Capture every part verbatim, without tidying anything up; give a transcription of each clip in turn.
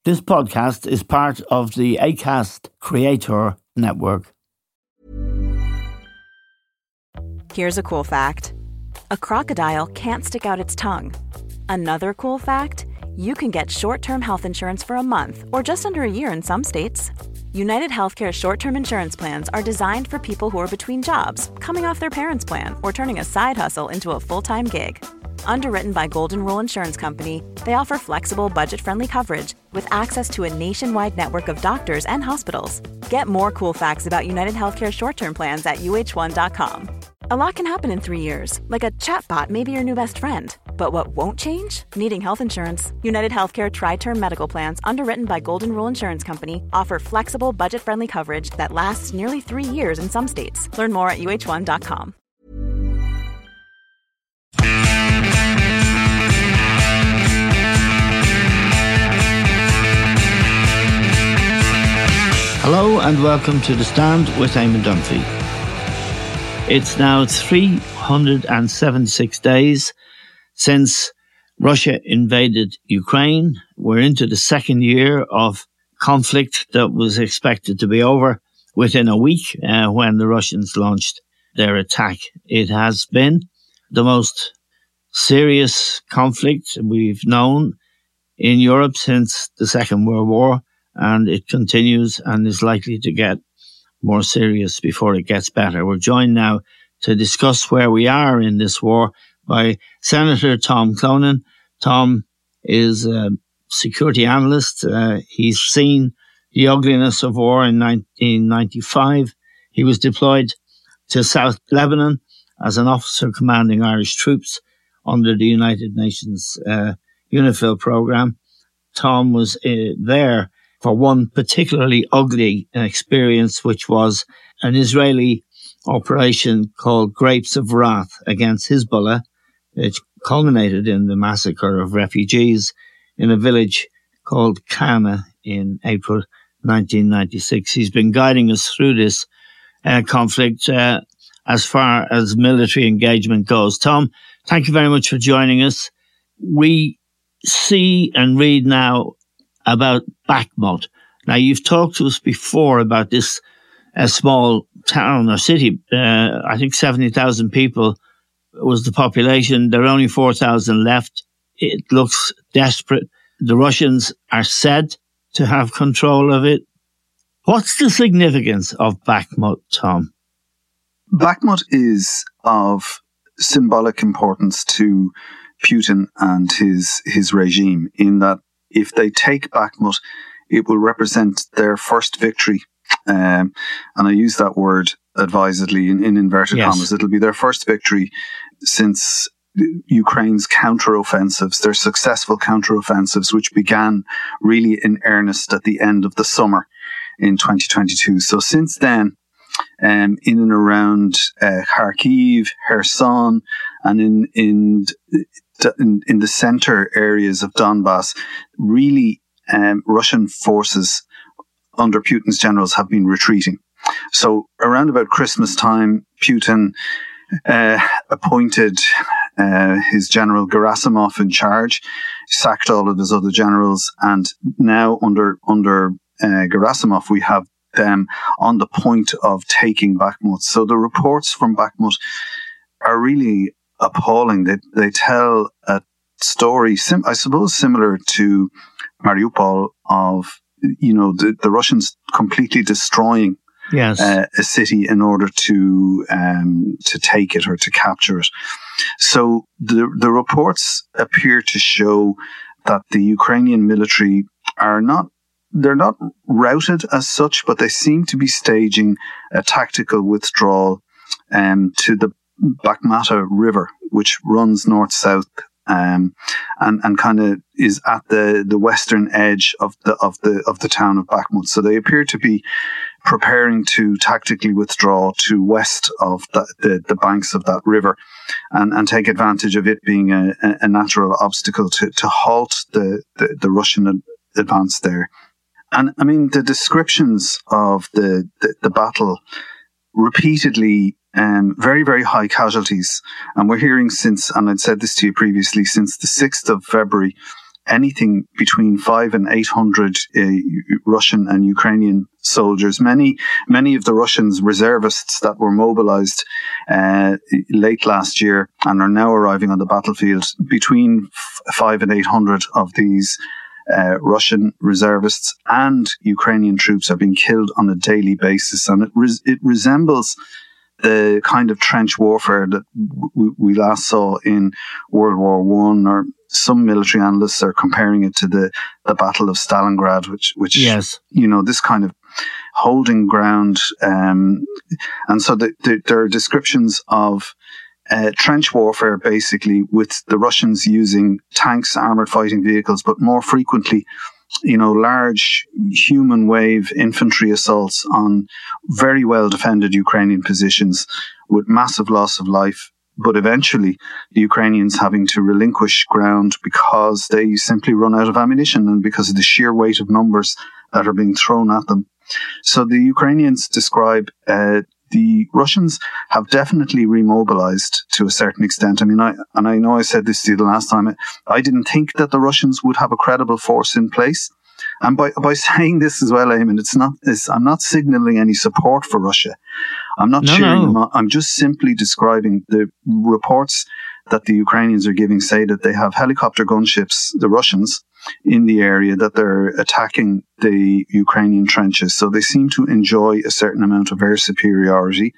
This podcast is part of the Acast Creator Network. Here's a cool fact. A crocodile can't stick out its tongue. Another cool fact, you can get short-term health insurance for a month or just under a year in some states. United Healthcare short-term insurance plans are designed for people who are between jobs, coming off their parents' plan, or turning a side hustle into a full-time gig. Underwritten by Golden Rule Insurance Company, they offer flexible, budget-friendly coverage with access to a nationwide network of doctors and hospitals. Get more cool facts about United Healthcare short-term plans at U H one dot com. A lot can happen in three years, like a chatbot may be your new best friend. But what won't change? Needing health insurance. United Healthcare Tri-Term Medical Plans, underwritten by Golden Rule Insurance Company, offer flexible, budget-friendly coverage that lasts nearly three years in some states. Learn more at U H one dot com. Hello and welcome to The Stand with Eamon Dunphy. It's now three hundred seventy-six days since Russia invaded Ukraine. We're into the second year of conflict that was expected to be over within a week uh, when the Russians launched their attack. It has been the most serious conflict we've known in Europe since the Second World War, and it continues and is likely to get more serious before it gets better. We're joined now to discuss where we are in this war by Senator Tom Clonan. Tom is a security analyst. Uh, he's seen the ugliness of war in nineteen ninety-five. He was deployed to South Lebanon as an officer commanding Irish troops under the United Nations uh, UNIFIL program. Tom was uh, there for one particularly ugly experience, which was an Israeli operation called Grapes of Wrath against Hezbollah. It culminated in the massacre of refugees in a village called Kana in April nineteen ninety-six. He's been guiding us through this uh, conflict uh, as far as military engagement goes. Tom, thank you very much for joining us. We see and read now about Bakhmut. Now, you've talked to us before about this uh, small town or city. Uh, I think seventy thousand people was the population. There are only four thousand left. It looks desperate. The Russians are said to have control of it. What's the significance of Bakhmut, Tom? Bakhmut is of symbolic importance to Putin and his his regime, in that if they take Bakhmut, it will represent their first victory. Um, and I use that word advisedly in, in inverted yes. commas. It'll be their first victory since Ukraine's counteroffensives, their successful counteroffensives, which began really in earnest at the end of the summer in twenty twenty-two. So since then, um, in and around uh, Kharkiv, Kherson, and in in in, in the center areas of Donbass, really um, Russian forces under Putin's generals have been retreating. So around about Christmas time, Putin uh, appointed uh, his general Gerasimov in charge, sacked all of his other generals, and now under under uh, Gerasimov, we have them on the point of taking Bakhmut. So the reports from Bakhmut are really appalling. They they tell a story, sim- I suppose, similar to Mariupol, of you know the, the Russians completely destroying yes. uh, a city in order to um, to take it or to capture it. So the the reports appear to show that the Ukrainian military are not they're not routed as such, but they seem to be staging a tactical withdrawal um, to the Bakhmata River, which runs north-south um, and and kind of is at the, the western edge of the of the of the town of Bakhmut. So they appear to be preparing to tactically withdraw to west of the, the, the banks of that river, and, and take advantage of it being a, a natural obstacle to, to halt the, the, the Russian advance there. And I mean, the descriptions of the, the, the battle repeatedly, um, very, very high casualties. And we're hearing since, and I'd said this to you previously, since the sixth of February, anything between five and eight hundred uh, Russian and Ukrainian soldiers. Many, many of the Russians reservists that were mobilized uh, late last year and are now arriving on the battlefield. Between f- five and eight hundred of these uh, Russian reservists and Ukrainian troops are being killed on a daily basis, and it res- it resembles the kind of trench warfare that w- we last saw in World War One, or some military analysts are comparing it to the, the Battle of Stalingrad, which, which, yes. you know, this kind of holding ground. Um, and so the, the, there are descriptions of uh, trench warfare, basically, with the Russians using tanks, armored fighting vehicles, but more frequently, you know, large human wave infantry assaults on very well defended Ukrainian positions with massive loss of life. But eventually, the Ukrainians having to relinquish ground because they simply run out of ammunition and because of the sheer weight of numbers that are being thrown at them. So the Ukrainians describe uh, the Russians have definitely remobilized to a certain extent. I mean, I and I know I said this to you the last time. I didn't think that the Russians would have a credible force in place. And by by saying this as well, Eamon, it's not. It's, I'm not signaling any support for Russia. I'm not no, cheering no. them on. I'm just simply describing the reports that the Ukrainians are giving. Say that they have helicopter gunships, the Russians, in the area, that they're attacking the Ukrainian trenches. So they seem to enjoy a certain amount of air superiority.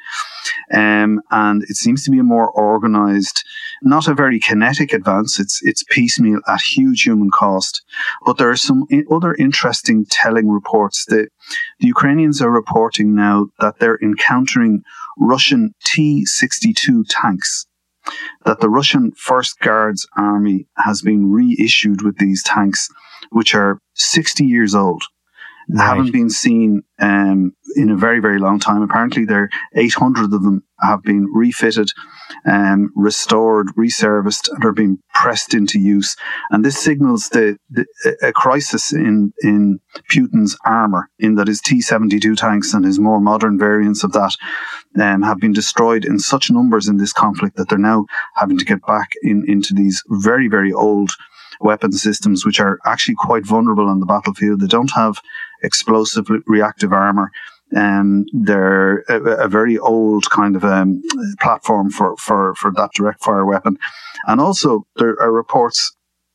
Um, and it seems to be a more organized, not a very kinetic advance. It's, it's piecemeal at huge human cost. But there are some other interesting telling reports that the Ukrainians are reporting now that they're encountering Russian T sixty-two tanks, that the Russian First Guards Army has been reissued with these tanks, which are sixty years old. Right. Haven't been seen um, in a very, very long time. Apparently, there eight hundred of them have been refitted, um, restored, reserviced, and are being pressed into use. And this signals the, the a crisis in in Putin's armour, in that his T seventy-two tanks and his more modern variants of that um, have been destroyed in such numbers in this conflict that they're now having to get back in into these very, very old weapon systems, which are actually quite vulnerable on the battlefield. They don't have explosive reactive armor. Um, they're a, a very old kind of um, platform for, for, for that direct fire weapon. And also there are reports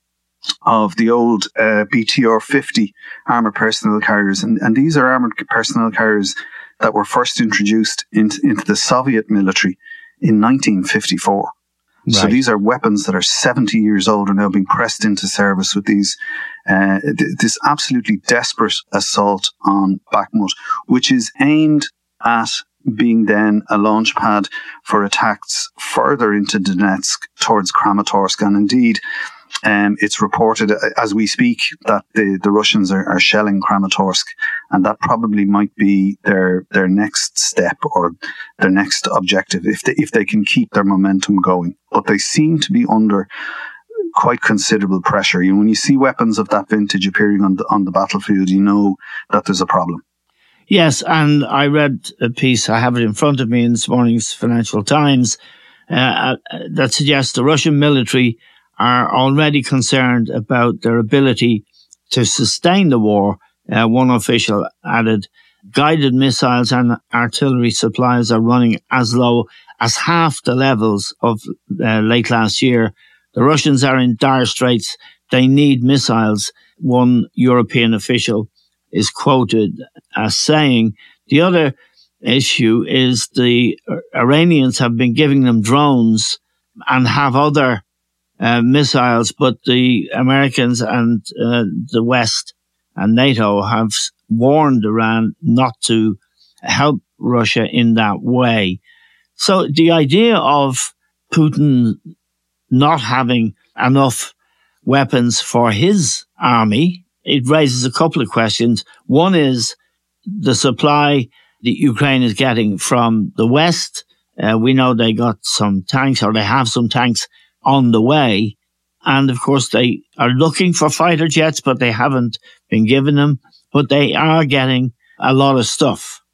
of the old uh, B T R fifty armored personnel carriers. And, and these are armored personnel carriers that were first introduced into, into the Soviet military in nineteen fifty-four. Right. So these are weapons that are seventy years old, are now being pressed into service with these, uh, th- this absolutely desperate assault on Bakhmut, which is aimed at being then a launch pad for attacks further into Donetsk towards Kramatorsk. And indeed, um, it's reported as we speak that the, the Russians are, are shelling Kramatorsk, and that probably might be their their next step or their next objective if they, if they can keep their momentum going. But they seem to be under quite considerable pressure. You know, when you see weapons of that vintage appearing on the on the battlefield, you know that there's a problem. Yes, and I read a piece, I have it in front of me in this morning's Financial Times, uh, that suggests the Russian military are already concerned about their ability to sustain the war. Uh, one official added, guided missiles and artillery supplies are running as low as half the levels of uh, late last year. The Russians are in dire straits. They need missiles. One European official is quoted as saying. The other issue is the Iranians have been giving them drones and have other uh, missiles, but the Americans and uh, the West and NATO have warned Iran not to help Russia in that way. So the idea of Putin not having enough weapons for his army, it raises a couple of questions. One is the supply that Ukraine is getting from the West. Uh, we know they got some tanks, or they have some tanks on the way. And of course, they are looking for fighter jets, but they haven't been given them. But they are getting a lot of stuff.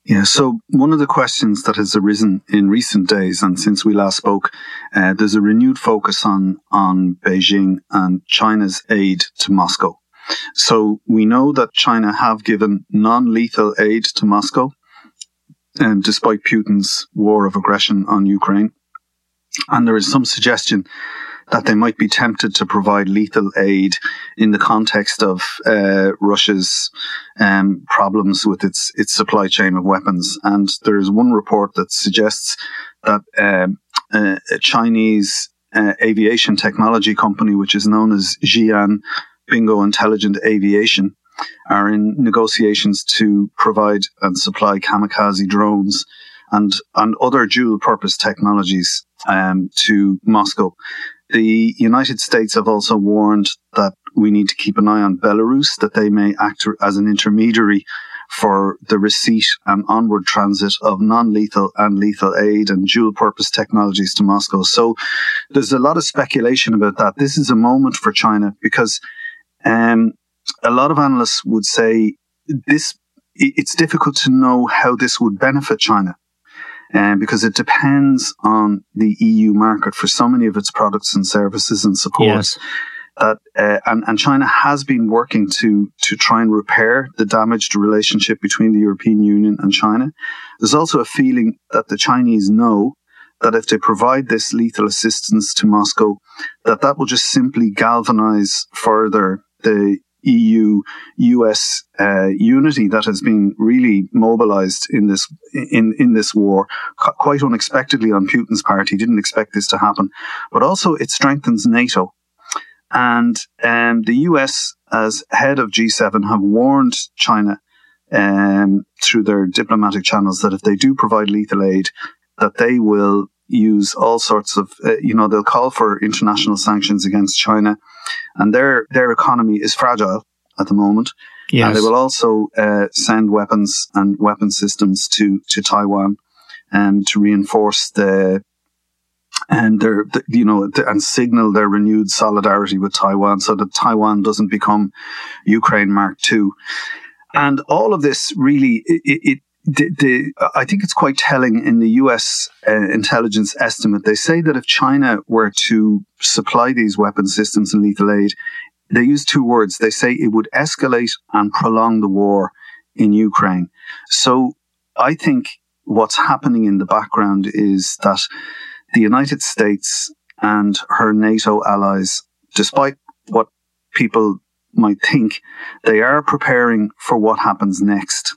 Yeah, so one of the questions that has arisen in recent days, and since we last spoke, uh, there's a renewed focus on, on Beijing and China's aid to Moscow. So we know that China have given non-lethal aid to Moscow, um, despite Putin's war of aggression on Ukraine. And there is some suggestion that they might be tempted to provide lethal aid in the context of uh, Russia's um, problems with its its supply chain of weapons. And there is one report that suggests that um, uh, a Chinese uh, aviation technology company, which is known as Xi'an Bingo Intelligent Aviation, are in negotiations to provide and supply kamikaze drones and, and other dual-purpose technologies um, to Moscow. The United States have also warned that we need to keep an eye on Belarus, that they may act as an intermediary for the receipt and onward transit of non-lethal and lethal aid and dual-purpose technologies to Moscow. So there's a lot of speculation about that. This is a moment for China because um, a lot of analysts would say this. It's difficult to know how this would benefit China. Um, because it depends on the E U market for so many of its products and services and supports. Yes. That uh, and, and China has been working to to try and repair the damaged relationship between the European Union and China. There's also a feeling that the Chinese know that if they provide this lethal assistance to Moscow, that that will just simply galvanize further the E U U S uh, unity that has been really mobilized in this in in this war, quite unexpectedly on Putin's part. He didn't expect this to happen, but also it strengthens NATO. And um, the U S, as head of G seven, have warned China um, through their diplomatic channels that if they do provide lethal aid, that they will use all sorts of, uh, you know, they'll call for international sanctions against China. And their their economy is fragile at the moment. Yes. And they will also uh, send weapons and weapon systems to, to Taiwan um, to reinforce the and their the, you know the, and signal their renewed solidarity with Taiwan, so that Taiwan doesn't become Ukraine Mark two. And all of this really it. it The, the, I think it's quite telling in the U S uh, intelligence estimate. They say that if China were to supply these weapon systems and lethal aid, they use two words. They say it would escalate and prolong the war in Ukraine. So I think what's happening in the background is that the United States and her NATO allies, despite what people might think, they are preparing for what happens next.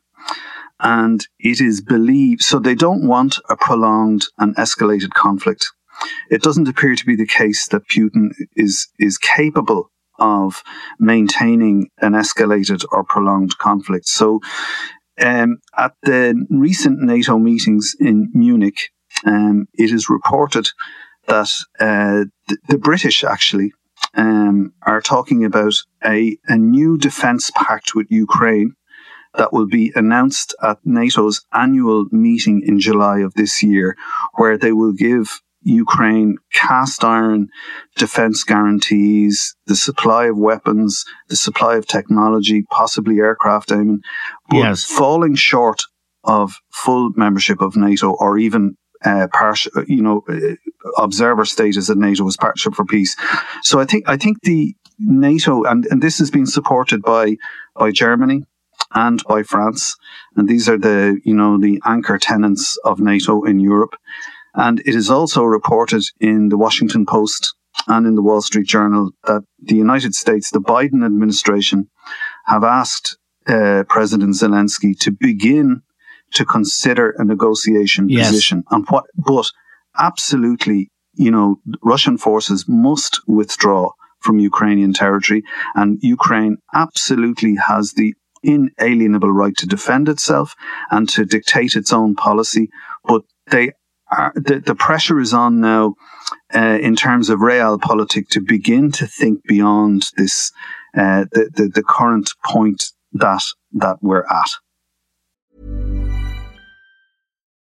And it is believed, so they don't want a prolonged and escalated conflict. It doesn't appear to be the case that Putin is, is capable of maintaining an escalated or prolonged conflict. So um, at the recent NATO meetings in Munich, um, it is reported that uh, the, the British actually um, are talking about a, a new defence pact with Ukraine that will be announced at NATO's annual meeting in July of this year, where they will give Ukraine cast iron defense guarantees, the supply of weapons, the supply of technology, possibly aircraft aiming, but yes. falling short of full membership of NATO or even uh, partial, you know, observer status at NATO as Partnership for Peace. So I think I think the NATO, and, and this has been supported by by Germany and by France, and these are the, you know, the anchor tenants of NATO in Europe. And it is also reported in the Washington Post and in the Wall Street Journal that the United States, the Biden administration, have asked uh, President Zelensky to begin to consider a negotiation yes. position. And what, but absolutely, you know, Russian forces must withdraw from Ukrainian territory, and Ukraine absolutely has the inalienable right to defend itself and to dictate its own policy. But they are, the, the pressure is on now uh, in terms of realpolitik to begin to think beyond this, uh, the, the, the current point that, that we're at.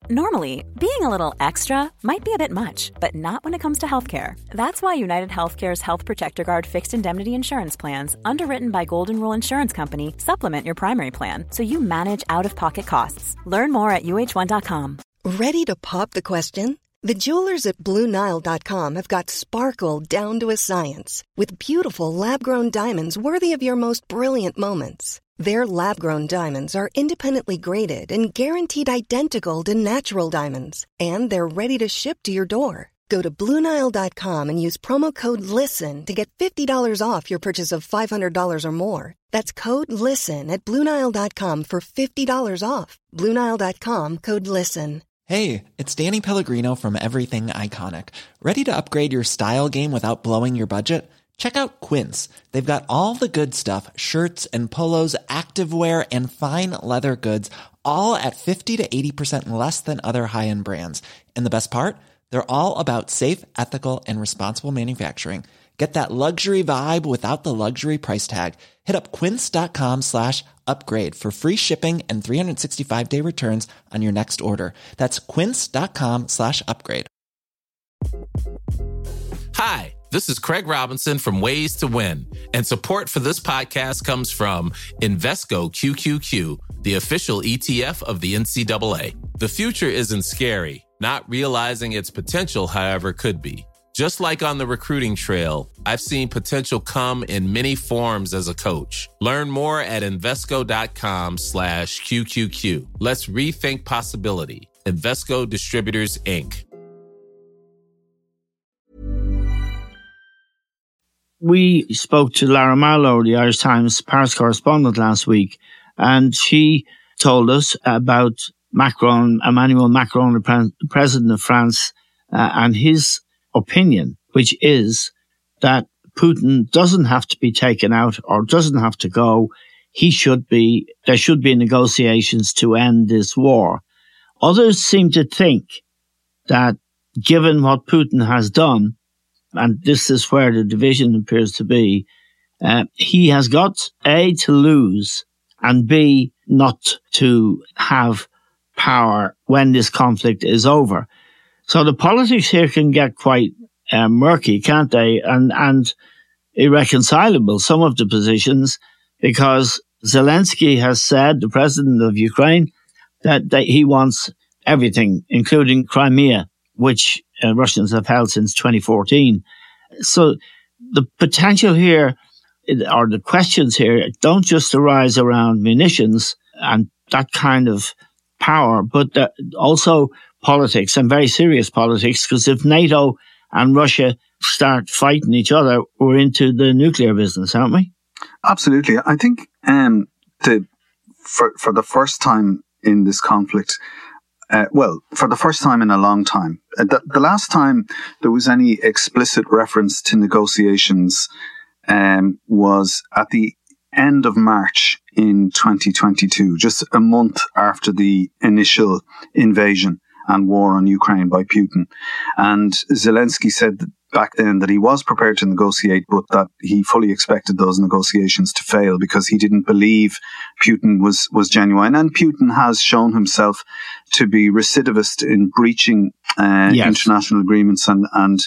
Normally, being a little extra might be a bit much, but not when it comes to healthcare. That's why United Healthcare's Health Protector Guard fixed indemnity insurance plans, underwritten by Golden Rule Insurance Company, supplement your primary plan so you manage out-of-pocket costs. Learn more at U H one dot com. Ready to pop the question? The jewelers at Blue Nile dot com have got sparkle down to a science with beautiful lab-grown diamonds worthy of your most brilliant moments. Their lab-grown diamonds are independently graded and guaranteed identical to natural diamonds, and they're ready to ship to your door. Go to Blue Nile dot com and use promo code LISTEN to get fifty dollars off your purchase of five hundred dollars or more. That's code LISTEN at Blue Nile dot com for fifty dollars off. Blue Nile dot com, code LISTEN. Hey, it's Danny Pellegrino from Everything Iconic. Ready to upgrade your style game without blowing your budget? Check out Quince. They've got all the good stuff, shirts and polos, activewear, and fine leather goods, all at fifty to eighty percent less than other high-end brands. And the best part? They're all about safe, ethical, and responsible manufacturing. Get that luxury vibe without the luxury price tag. Hit up quince.com slash upgrade for free shipping and three sixty-five day returns on your next order. That's quince.com slash upgrade. Hi, this is Craig Robinson from Ways to Win, and support for this podcast comes from Invesco Q Q Q, the official E T F of the N C double A. The future isn't scary. Not realizing its potential, however, could be. Just like on the recruiting trail, I've seen potential come in many forms as a coach. Learn more at Invesco.com slash QQQ. Let's rethink possibility. Invesco Distributors, Incorporated. We spoke to Lara Marlowe, the Irish Times Paris correspondent, last week, and she told us about Macron, Emmanuel Macron, the pre- president of France, uh, and his opinion, which is that Putin doesn't have to be taken out or doesn't have to go. He should be, there should be negotiations to end this war. Others seem to think that given what Putin has done, and this is where the division appears to be, uh, he has got A, to lose, and B, not to have power when this conflict is over. So the politics here can get quite uh, murky, can't they? And, and irreconcilable, some of the positions, because Zelensky has said, the president of Ukraine, that, that he wants everything, including Crimea, which uh, Russians have held since twenty fourteen. So the potential here, or the questions here, don't just arise around munitions and that kind of power, but uh, also politics, and very serious politics, because if NATO and Russia start fighting each other, we're into the nuclear business, aren't we? Absolutely. I think um, the for for the first time in this conflict, uh, well, for the first time in a long time, uh, the, the last time there was any explicit reference to negotiations um, was at the end of March in twenty twenty-two, just a month after the initial invasion and war on Ukraine by Putin. And Zelensky said back then that he was prepared to negotiate, but that he fully expected those negotiations to fail because he didn't believe Putin was, was genuine. And Putin has shown himself to be recidivist in breaching uh, yes. international agreements and, and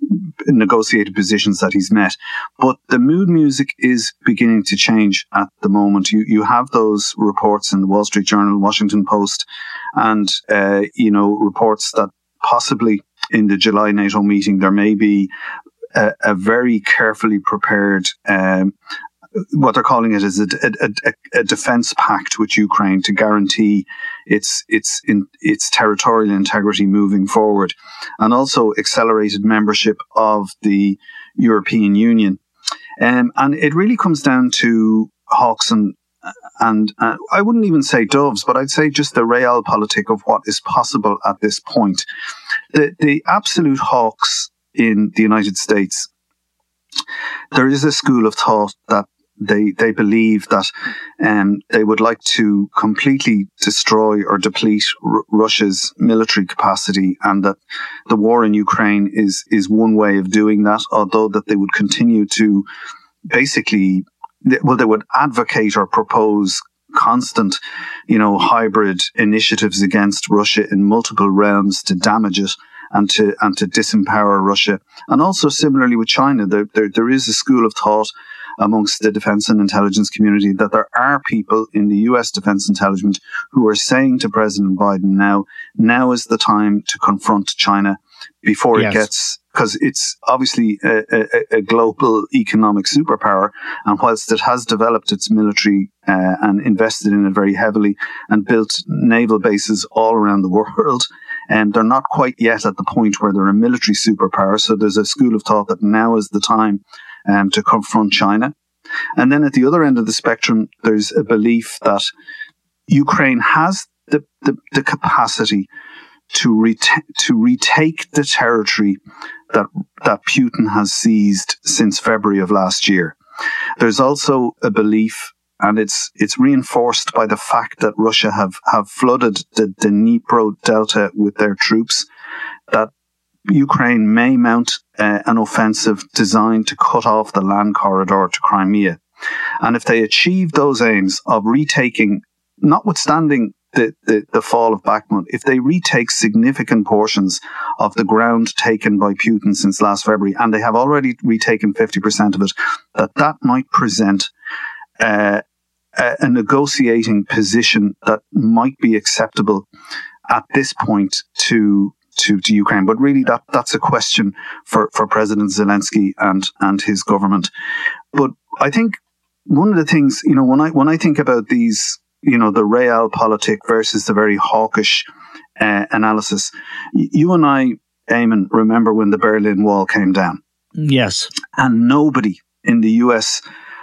negotiated positions that he's met. But the mood music is beginning to change at the moment. You you have those reports in the Wall Street Journal, Washington Post, and uh, you know reports that possibly in the July NATO meeting there may be a, a very carefully prepared um, what they're calling it is a, a, a, a defense pact with Ukraine to guarantee its its in, its territorial integrity moving forward, and also accelerated membership of the European Union. Um, and it really comes down to hawks and and uh, I wouldn't even say doves, but I'd say just the realpolitik of what is possible at this point. The the absolute hawks in the United States, there is a school of thought that They they believe that um, they would like to completely destroy or deplete R- Russia's military capacity, and that the war in Ukraine is is one way of doing that. Although that they would continue to basically, well, they would advocate or propose constant, you know, hybrid initiatives against Russia in multiple realms to damage it and to and to disempower Russia. And also similarly with China, there there, there is a school of thought amongst the defense and intelligence community that there are people in the U S defense intelligence who are saying to President Biden now, now is the time to confront China before yes. it gets, because it's obviously a, a, a global economic superpower. And whilst it has developed its military uh, and invested in it very heavily and built naval bases all around the world, and they're not quite yet at the point where they're a military superpower. So there's a school of thought that now is the time um, to confront China. And then at the other end of the spectrum, there's a belief that Ukraine has the, the, the capacity to reta- to retake the territory that that Putin has seized since February of last year. There's also a belief, and it's it's reinforced by the fact that Russia have, have flooded the, the Dnipro Delta with their troops, that Ukraine may mount uh, an offensive designed to cut off the land corridor to Crimea. And if they achieve those aims of retaking, notwithstanding the, the, the fall of Bakhmut, if they retake significant portions of the ground taken by Putin since last February, and they have already retaken fifty percent of it, that that might present uh, a, a negotiating position that might be acceptable at this point to To, to Ukraine. But really that, that's a question for, for President Zelensky and, and his government. But I think one of the things, you know, when I, when I think about these, you know, the realpolitik versus the very hawkish uh, analysis, you and I, Eamon, remember when the Berlin Wall came down. Yes. And nobody in the U S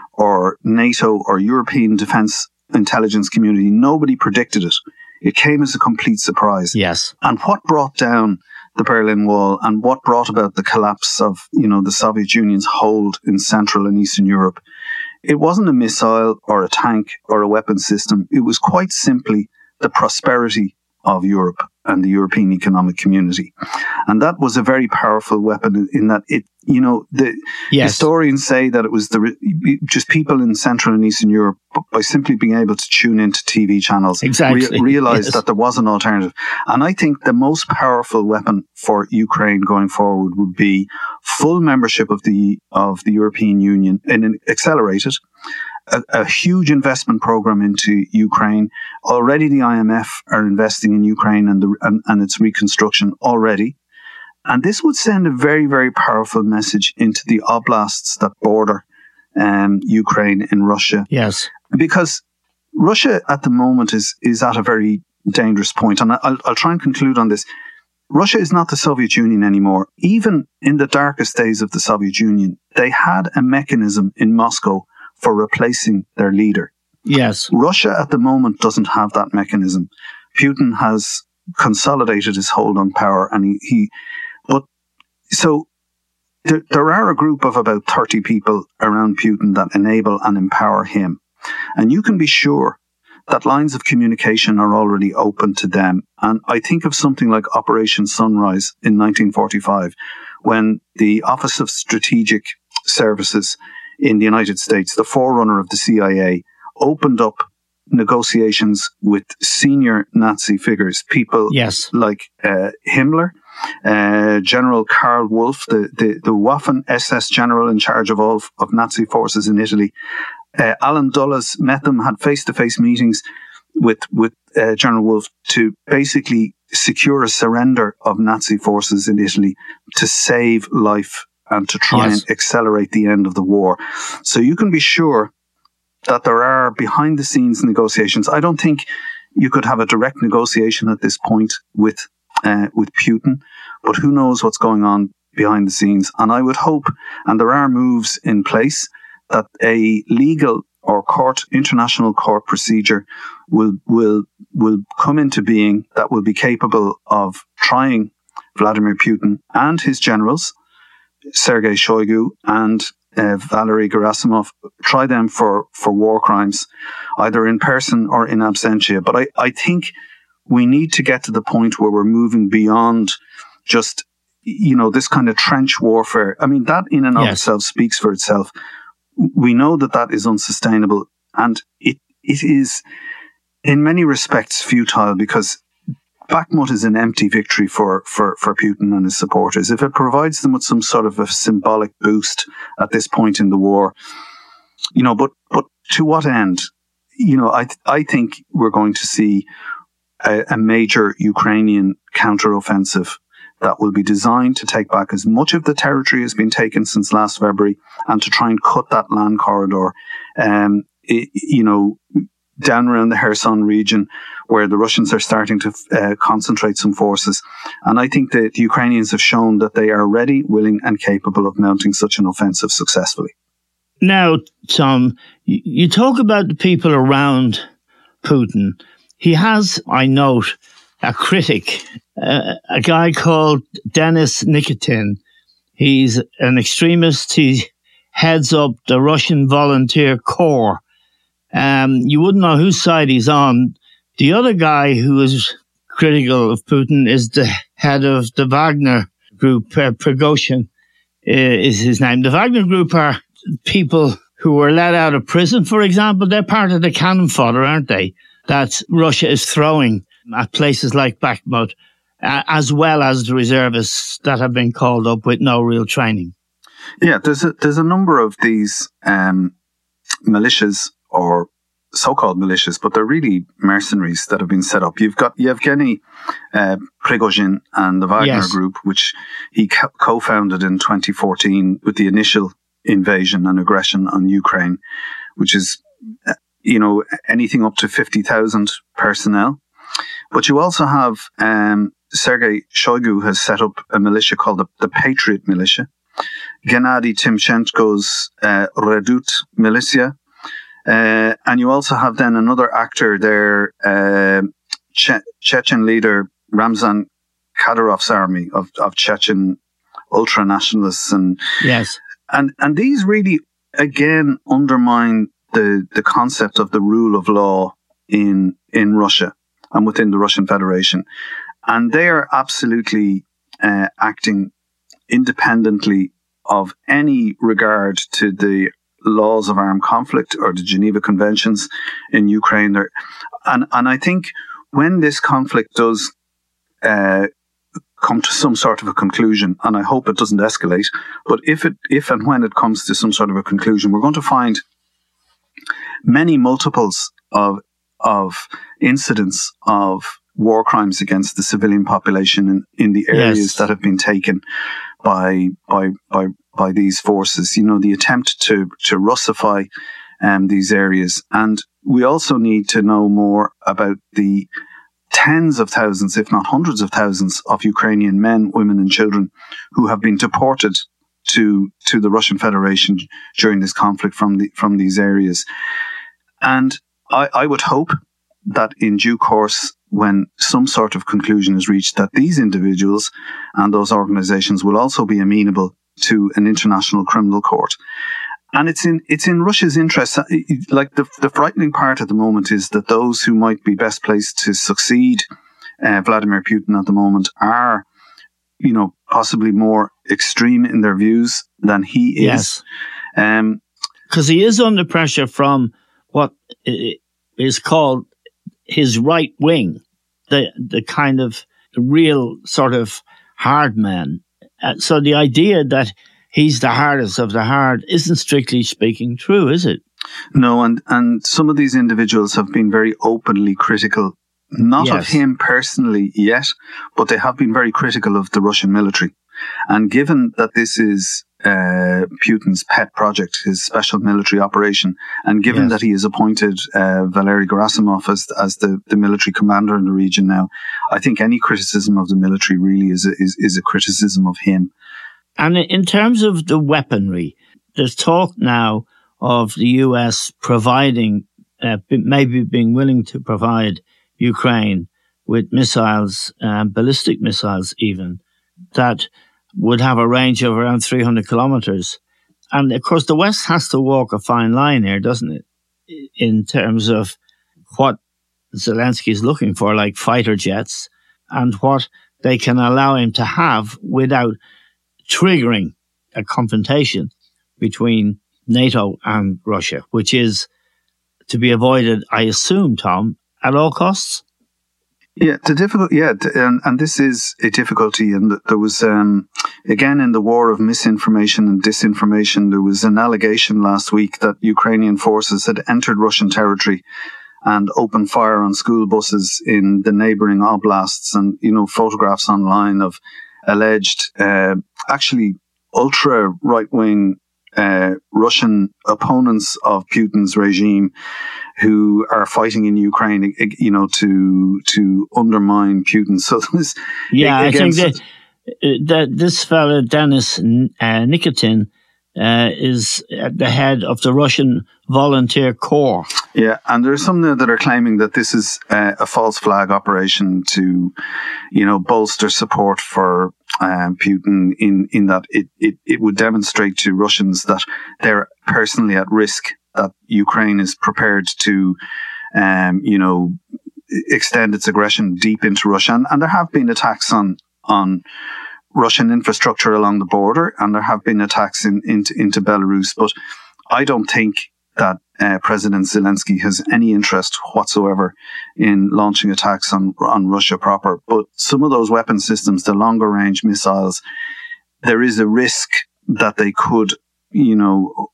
or NATO or European defense intelligence community, nobody predicted it. It came as a complete surprise. Yes. And what brought down the Berlin Wall and what brought about the collapse of, you know, the Soviet Union's hold in Central and Eastern Europe, it wasn't a missile or a tank or a weapon system. It was quite simply the prosperity of Europe and the European Economic Community. And that was a very powerful weapon in that it, you know, the yes. historians say that it was the just people in Central and Eastern Europe, by simply being able to tune into T V channels, exactly. re- realized yes. that there was an alternative. And I think the most powerful weapon for Ukraine going forward would be full membership of the of the European Union and an accelerated. A, a huge investment program into Ukraine. Already the I M F are investing in Ukraine and, the, and, and its reconstruction already. And this would send a very, very powerful message into the oblasts that border um, Ukraine in Russia. Yes. Because Russia at the moment is, is at a very dangerous point. And I'll, I'll try and conclude on this. Russia is not the Soviet Union anymore. Even in the darkest days of the Soviet Union, they had a mechanism in Moscow for replacing their leader. Yes. Russia at the moment doesn't have that mechanism. Putin has consolidated his hold on power, and he, he but so there, there are a group of about thirty people around Putin that enable and empower him. And you can be sure that lines of communication are already open to them. And I think of something like Operation Sunrise in nineteen forty-five, when the Office of Strategic Services in the United States, the forerunner of the C I A, opened up negotiations with senior Nazi figures, people yes. like uh, Himmler, uh, General Karl Wolff, the, the, the Waffen S S general in charge of all of Nazi forces in Italy. Uh, Alan Dulles met them, had face-to-face meetings with, with uh, General Wolff to basically secure a surrender of Nazi forces in Italy to save life and to try yes. and accelerate the end of the war. So you can be sure that there are behind the scenes negotiations. I don't think you could have a direct negotiation at this point with uh, with Putin, but who knows what's going on behind the scenes. And I would hope, and there are moves in place, that a legal or court, international court procedure will will will come into being that will be capable of trying Vladimir Putin and his generals, Sergei Shoigu and uh, Valery Gerasimov, try them for, for war crimes, either in person or in absentia. But I, I think we need to get to the point where we're moving beyond just, you know, this kind of trench warfare. I mean, that in and of yes. itself speaks for itself. We know that that is unsustainable, and it it is in many respects futile, because Bakhmut is an empty victory for, for, for Putin and his supporters. If it provides them with some sort of a symbolic boost at this point in the war, you know, but, but to what end? You know, I, th- I think we're going to see a, a major Ukrainian counteroffensive that will be designed to take back as much of the territory as been taken since last February, and to try and cut that land corridor, um, it, you know, down around the Kherson region, where the Russians are starting to uh, concentrate some forces. And I think that the Ukrainians have shown that they are ready, willing and capable of mounting such an offensive successfully. Now, Tom, you talk about the people around Putin. He has, I note, a critic, uh, a guy called Denis Nikitin. He's an extremist. He heads up the Russian Volunteer Corps. Um, you wouldn't know whose side he's on. The other guy who is critical of Putin is the head of the Wagner Group, uh, Prigozhin uh, is his name. The Wagner Group are people who were let out of prison, for example. They're part of the cannon fodder, aren't they, that Russia is throwing at places like Bakhmut, uh, as well as the reservists that have been called up with no real training. Yeah, there's a, there's a number of these um, militias, or so-called militias, but they're really mercenaries that have been set up. You've got Yevgeny uh, Prigozhin and the Wagner yes. Group, which he co- co-founded in twenty fourteen with the initial invasion and aggression on Ukraine, which is, uh, you know, anything up to fifty thousand personnel. But you also have um, Sergei Shoigu has set up a militia called the, the Patriot Militia, Gennady Timchenko's uh, Redut Militia. Uh, and you also have then another actor there, uh, che- Chechen leader Ramzan Kadyrov's army of, of Chechen ultra-nationalists. And, yes. and, and these really, again, undermine the, the concept of the rule of law in, in Russia and within the Russian Federation. And they are absolutely uh, acting independently of any regard to the laws of armed conflict or the Geneva Conventions in Ukraine. There, and, and I think when this conflict does uh, come to some sort of a conclusion, and I hope it doesn't escalate, but if it, if and when it comes to some sort of a conclusion, we're going to find many multiples of of incidents of war crimes against the civilian population in, in the areas yes. that have been taken by by by by these forces. You know, the attempt to to Russify um, these areas. And we also need to know more about the tens of thousands, if not hundreds of thousands, of Ukrainian men, women and children who have been deported to to the Russian Federation during this conflict from the from these areas. And I, I would hope that in due course, when some sort of conclusion is reached, that these individuals and those organizations will also be amenable to an international criminal court. And it's in it's in Russia's interest. Like the the frightening part at the moment is that those who might be best placed to succeed uh, Vladimir Putin at the moment are, you know, possibly more extreme in their views than he is. Yes. Um, because he is under pressure from what is called his right wing, the the kind of real sort of hard man. Uh, so the idea that he's the hardest of the hard isn't strictly speaking true, is it? No, and, and some of these individuals have been very openly critical, not yes. of him personally yet, but they have been very critical of the Russian military. And given that this is uh, Putin's pet project, his special military operation, and given yes. that he has appointed uh, Valery Gerasimov as, as the, the military commander in the region now, I think any criticism of the military really is a, is, is a criticism of him. And in terms of the weaponry, there's talk now of the U S providing, uh, maybe being willing to provide Ukraine with missiles, uh, ballistic missiles even, that would have a range of around three hundred kilometers. And of course, the West has to walk a fine line here, doesn't it? In terms of what Zelensky is looking for, like fighter jets, and what they can allow him to have without triggering a confrontation between NATO and Russia, which is to be avoided, I assume, Tom, at all costs? Yeah, the difficult. Yeah, and, and this is a difficulty. And there was, um, again, in the war of misinformation and disinformation, there was an allegation last week that Ukrainian forces had entered Russian territory and opened fire on school buses in the neighboring oblasts, and you know, photographs online of alleged, uh, actually ultra right wing uh, Russian opponents of Putin's regime, who are fighting in Ukraine, you know, to to undermine Putin. So this, yeah, again, I think that, that this fellow Denis uh, Nikitin uh, is at the head of the Russian Volunteer Corps. Yeah, and there are some that are claiming that this is uh, a false flag operation to, you know, bolster support for um, Putin. In in that it, it it would demonstrate to Russians that they're personally at risk, that Ukraine is prepared to, um, you know, extend its aggression deep into Russia. And, and there have been attacks on on Russian infrastructure along the border, and there have been attacks in, into, into Belarus. But I don't think that uh, President Zelensky has any interest whatsoever in launching attacks on on Russia proper. But some of those weapon systems, the longer range missiles, there is a risk that they could, you know,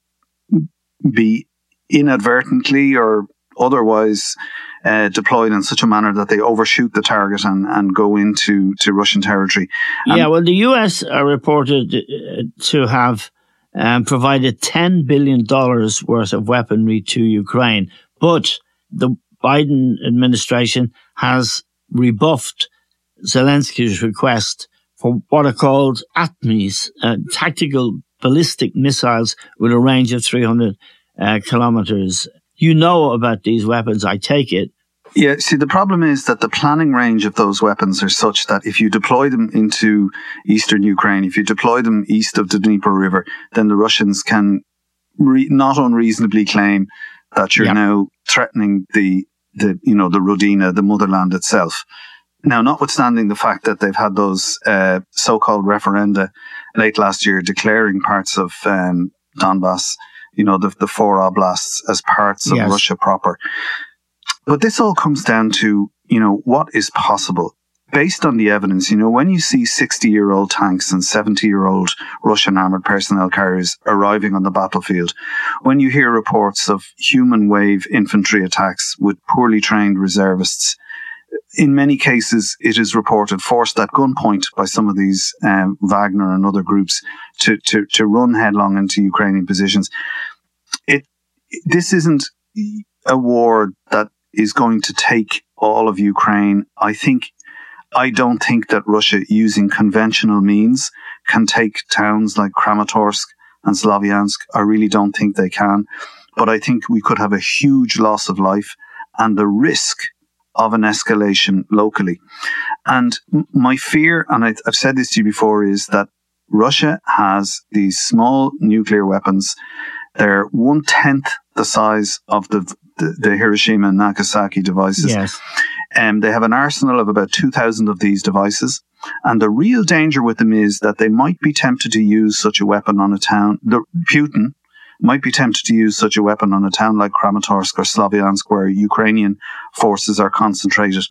be inadvertently or otherwise uh, deployed in such a manner that they overshoot the target and, and go into to Russian territory. And yeah, well, the U S are reported uh, to have um, provided ten billion dollars worth of weaponry to Ukraine, but the Biden administration has rebuffed Zelensky's request for what are called A T M Is, uh, tactical ballistic missiles with a range of three hundred uh, kilometers. You know about these weapons, I take it. Yeah, see, the problem is that the planning range of those weapons are such that if you deploy them into eastern Ukraine, if you deploy them east of the Dnieper River, then the Russians can re- not unreasonably claim that you're yep. now threatening the, the, you know, the Rodina, the motherland itself. Now, notwithstanding the fact that they've had those uh, so-called referenda late last year declaring parts of um, Donbass, you know, the, the four oblasts as parts of yes. Russia proper. But this all comes down to, you know, what is possible based on the evidence. You know, when you see sixty-year-old tanks and seventy-year-old Russian armoured personnel carriers arriving on the battlefield, when you hear reports of human wave infantry attacks with poorly trained reservists, in many cases, it is reported forced at gunpoint by some of these um, Wagner and other groups to, to, to run headlong into Ukrainian positions. It this isn't a war that is going to take all of Ukraine. I think I don't think that Russia, using conventional means, can take towns like Kramatorsk and Slavyansk. I really don't think they can. But I think we could have a huge loss of life and the risk of an escalation locally. And my fear, and I, I've said this to you before, is that Russia has these small nuclear weapons. They're one-tenth the size of the, the, the Hiroshima and Nagasaki devices. Yes. Um, they have an arsenal of about two thousand of these devices. And the real danger with them is that they might be tempted to use such a weapon on a town. The, Putin might be tempted to use such a weapon on a town like Kramatorsk or Slavyansk, where Ukrainian forces are concentrated,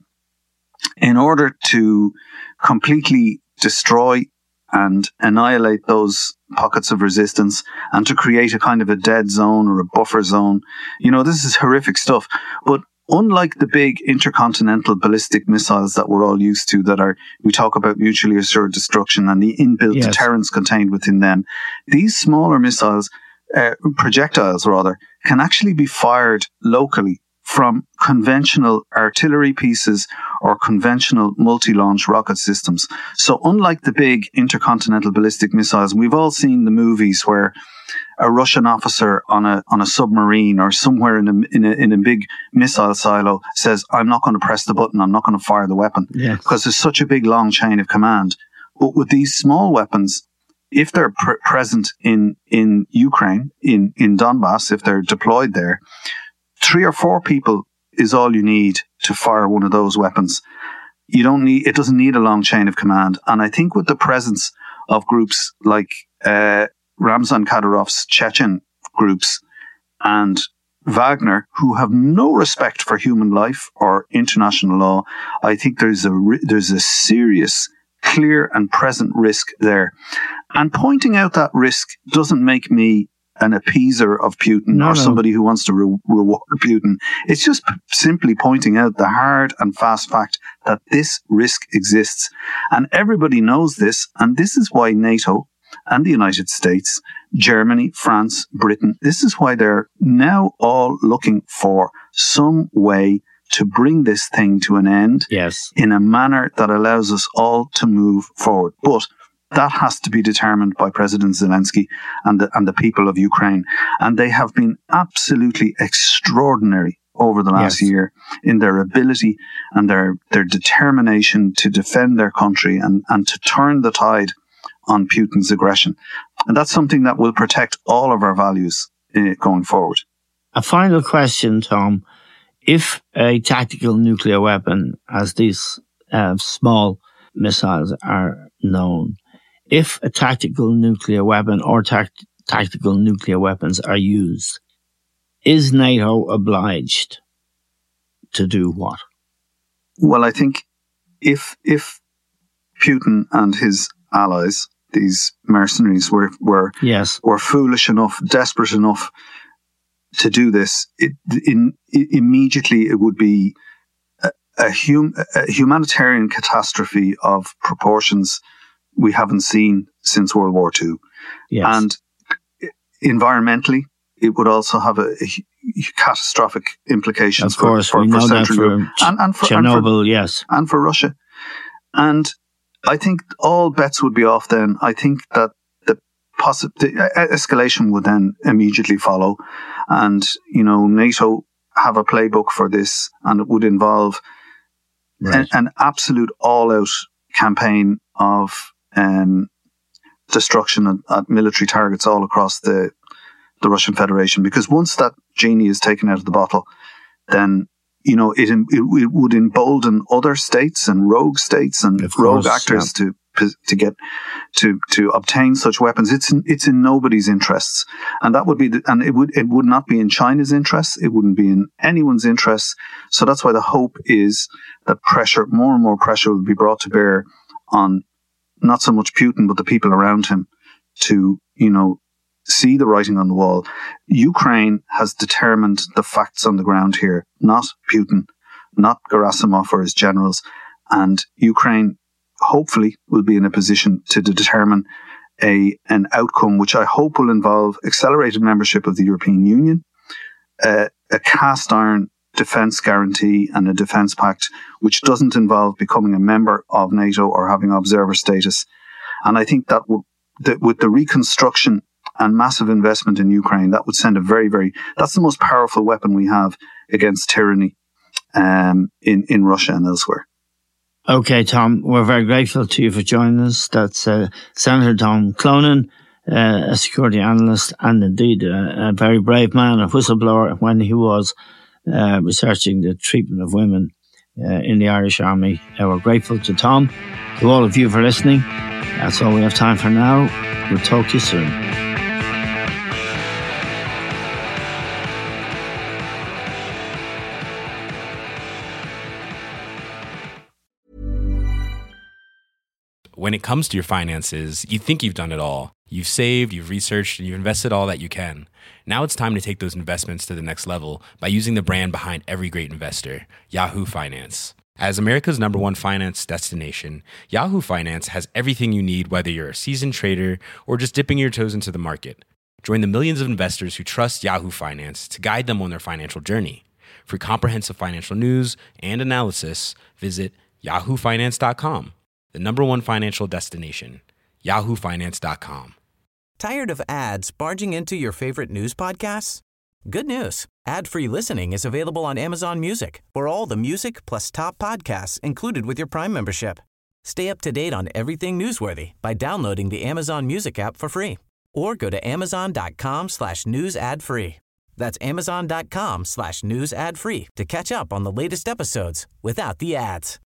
in order to completely destroy and annihilate those pockets of resistance and to create a kind of a dead zone or a buffer zone. You know, this is horrific stuff. But unlike the big intercontinental ballistic missiles that we're all used to, that are, we talk about mutually assured destruction and the inbuilt yes. deterrence contained within them, these smaller missiles, uh, projectiles rather, can actually be fired locally from conventional artillery pieces or conventional multi-launch rocket systems. So unlike the big intercontinental ballistic missiles, we've all seen the movies where a Russian officer on a on a submarine or somewhere in a in a, in a big missile silo says, "I'm not going to press the button. I'm not going to fire the weapon," yes. because there's such a big long chain of command. But with these small weapons, if they're pr- present in in Ukraine, in in Donbass, if they're deployed there, three or four people is all you need to fire one of those weapons. You don't need, it doesn't need a long chain of command. And I think with the presence of groups like uh, Ramzan Kadyrov's Chechen groups and Wagner, who have no respect for human life or international law. I think there's a there's a serious, clear and present risk there. And pointing out that risk doesn't make me an appeaser of Putin no, or no. somebody who wants to re- reward Putin. It's just p- simply pointing out the hard and fast fact that this risk exists. And everybody knows this. And this is why NATO and the United States, Germany, France, Britain, this is why they're now all looking for some way to bring this thing to an end yes. in a manner that allows us all to move forward. But that has to be determined by President Zelensky and the, and the people of Ukraine. And they have been absolutely extraordinary over the last yes. year in their ability and their, their determination to defend their country and, and to turn the tide on Putin's aggression. And that's something that will protect all of our values uh, going forward. A final question, Tom. If a tactical nuclear weapon, as these uh, small missiles are known, if a tactical nuclear weapon or tact- tactical nuclear weapons are used, is NATO obliged to do what? Well, I think if if Putin and his allies, these mercenaries, were were yes. were foolish enough, desperate enough to do this, it, in, it, immediately it would be a, a, hum, a humanitarian catastrophe of proportions we haven't seen since World War Two. Yes. And environmentally, it would also have a, a catastrophic implications of course, for, for, we for know Central that Europe for and, and for Chernobyl, and for, yes. and for Russia. And I think all bets would be off then. I think that the, possi- the escalation would then immediately follow. And, you know, NATO have a playbook for this, and it would involve right. an, an absolute all-out campaign of um, destruction at, at military targets all across the the Russian Federation. Because once that genie is taken out of the bottle, then, you know, it, it, it would embolden other states and rogue states and of rogue course, actors yeah. to to get to to obtain such weapons. It's in, it's in nobody's interests, and that would be the, and it would it would not be in China's interests. It wouldn't be in anyone's interests. So that's why the hope is that pressure, more and more pressure, will be brought to bear on not so much Putin but the people around him to, you know, see the writing on the wall. Ukraine has determined the facts on the ground here, not Putin, not Gerasimov or his generals, and Ukraine hopefully will be in a position to determine a an outcome which I hope will involve accelerated membership of the European Union, uh, a cast iron defence guarantee and a defence pact which doesn't involve becoming a member of NATO or having observer status. And I think that, w- that with the reconstruction and massive investment in Ukraine, that would send a very, very, that's the most powerful weapon we have against tyranny um, in, in Russia and elsewhere. Okay, Tom, we're very grateful to you for joining us. That's uh, Senator Tom Clonan, uh, a security analyst and indeed a, a very brave man, a whistleblower when he was uh, researching the treatment of women uh, in the Irish Army. Uh, we're grateful to Tom, to all of you for listening. That's all we have time for now. We'll talk to you soon. When it comes to your finances, you think you've done it all. You've saved, you've researched, and you've invested all that you can. Now it's time to take those investments to the next level by using the brand behind every great investor, Yahoo Finance. As America's number one finance destination, Yahoo Finance has everything you need, whether you're a seasoned trader or just dipping your toes into the market. Join the millions of investors who trust Yahoo Finance to guide them on their financial journey. For comprehensive financial news and analysis, visit yahoo finance dot com. The number one financial destination, yahoo finance dot com. Tired of ads barging into your favorite news podcasts? Good news. Ad-free listening is available on Amazon Music for all the music plus top podcasts included with your Prime membership. Stay up to date on everything newsworthy by downloading the Amazon Music app for free or go to amazon.com slash news ad free. That's amazon.com slash news ad free to catch up on the latest episodes without the ads.